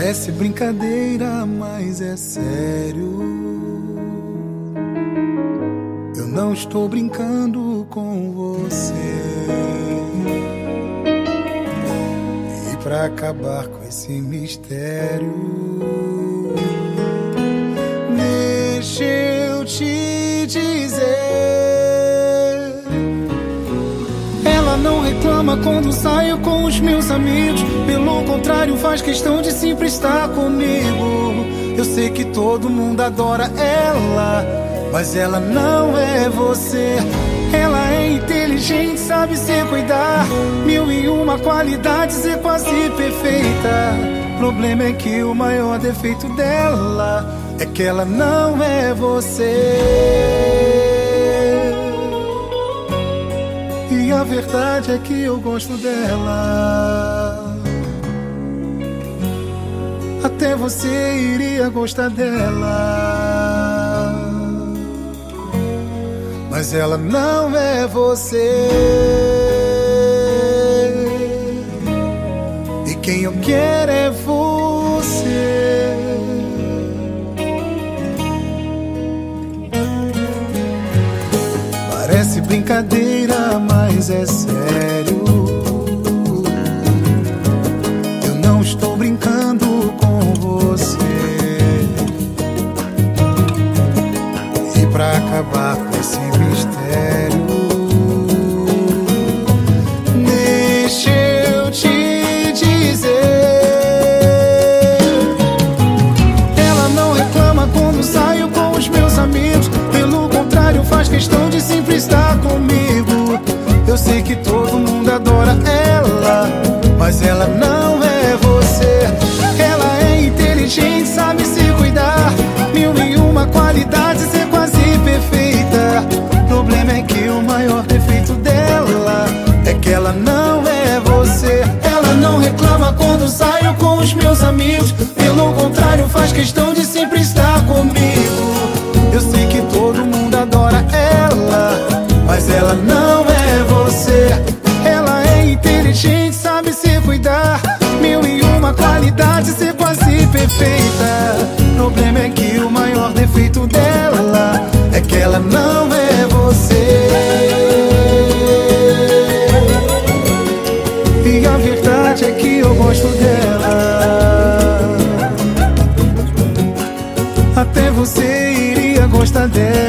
Parece brincadeira, mas é sério. Eu não estou brincando com você. E pra acabar com esse mistério, deixa eu te dizer, ela não reclama quando saio com os meus amigos. Pelo contrário, faz questão de sempre estar comigo. Eu sei que todo mundo adora ela, mas ela não é você. Ela é inteligente, sabe se cuidar, 1001 qualidades, é quase perfeita. O problema é que o maior defeito dela é que ela não é você. E a verdade é que eu gosto dela. Até você iria gostar dela, mas ela não é você. E quem eu quero é você. Parece brincadeira, mas é sério. Eu não estou brincando com você. E pra acabar com esse mistério, deixa eu te dizer, ela não reclama quando saio com os meus amigos. Pelo contrário, faz questão de sempre estar comigo. Eu sei que todo mundo adora ela, mas ela não é você. Ela é inteligente, sabe se cuidar, 1001 qualidades, é quase perfeita. O problema é que o maior defeito dela é que ela não é você. Ela não reclama quando saio com os meus amigos. Pelo contrário, faz questão de sempre estar comigo. Eu sei que todo mundo adora ela, mas ela não é você. Ela é inteligente, sabe se cuidar, 1001 qualidades, é quase perfeita. O problema é que o maior defeito dela é que ela não é você. E a verdade é que eu gosto dela. Até você iria gostar dela.